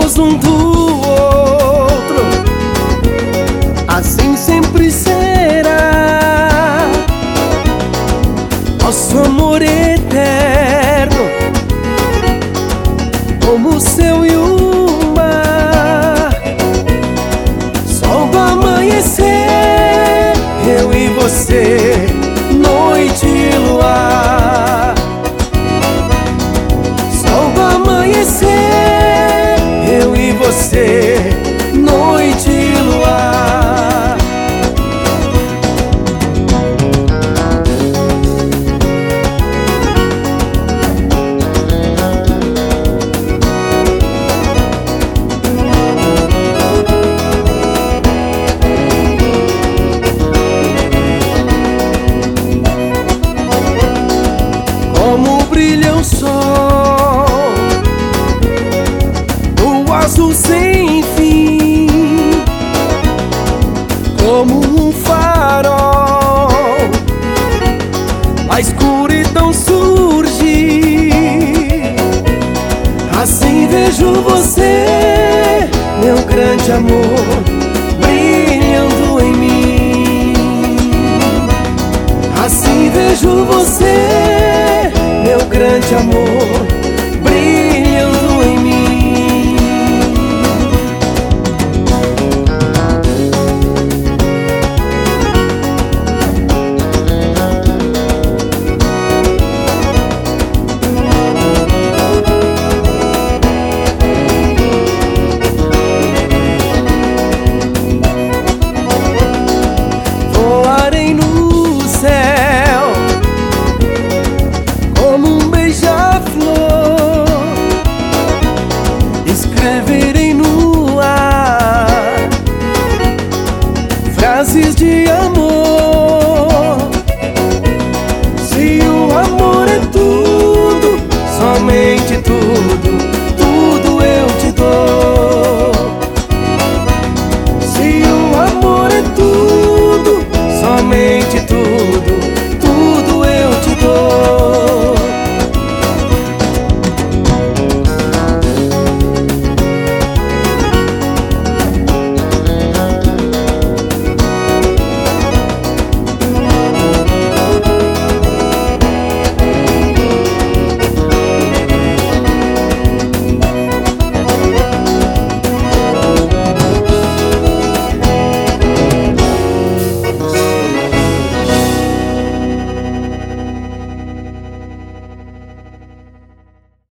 separados um do outro, assim sempre será. Nosso amor eterno, como o céu e o mar. Sol do amanhecer, eu e você, noite e luar. Sol do amanhecer, eu e você, noite e luar. Como brilha o sol no azul sem fim, como um farol a escuridão surge. Assim vejo você, meu grande amor, brilhando em mim. Assim vejo você,